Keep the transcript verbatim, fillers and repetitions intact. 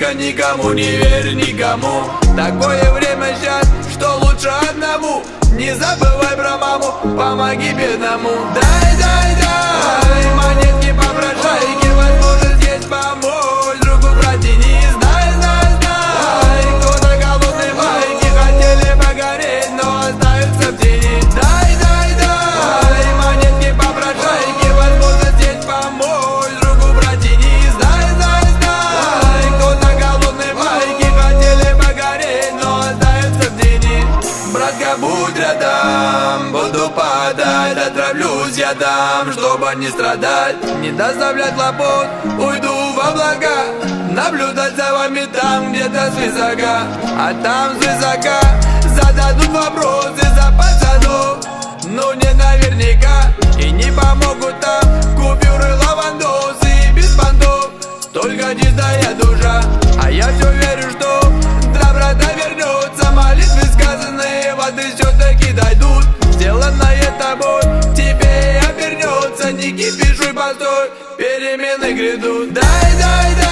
Только никому не верь, никому. Такое время сейчас, что лучше одному. Не забывай про маму, помоги бедному. Дай, дай, дай монетки попрошайки, возможность есть помочь другу протяни. Знай, знай, знай, кто-то голодный байки хотели погореть, но остаются в тени. Дай, дай, дай монетки попрошайки, возможность есть помочь другу протяни. Знай, знай, знай, кто-то голодный байки хотели погореть, но остаются в тени. Братка, будь рядом, буду падать, отравлюсь я дам, чтобы не страдать, не доставлять хлопот, уйду в облака, наблюдать за вами там где-то свысока. А там свысока зададут вопросы за пацанов, но не наверняка, и не помогут там купюры, лавандосы и без понтов. Только чистая душа, а я все верю, что доброта вернется. Молитвы сказанные воды все-таки дойдут. Сделанное тобой тебе обернется. Не кипишуй, постой, перемены грядут. Дай, дай, дай